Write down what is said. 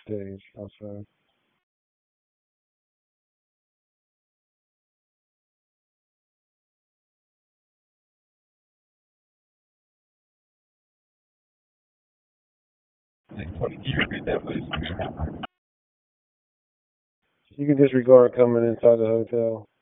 stage outside. You can disregard coming inside the hotel.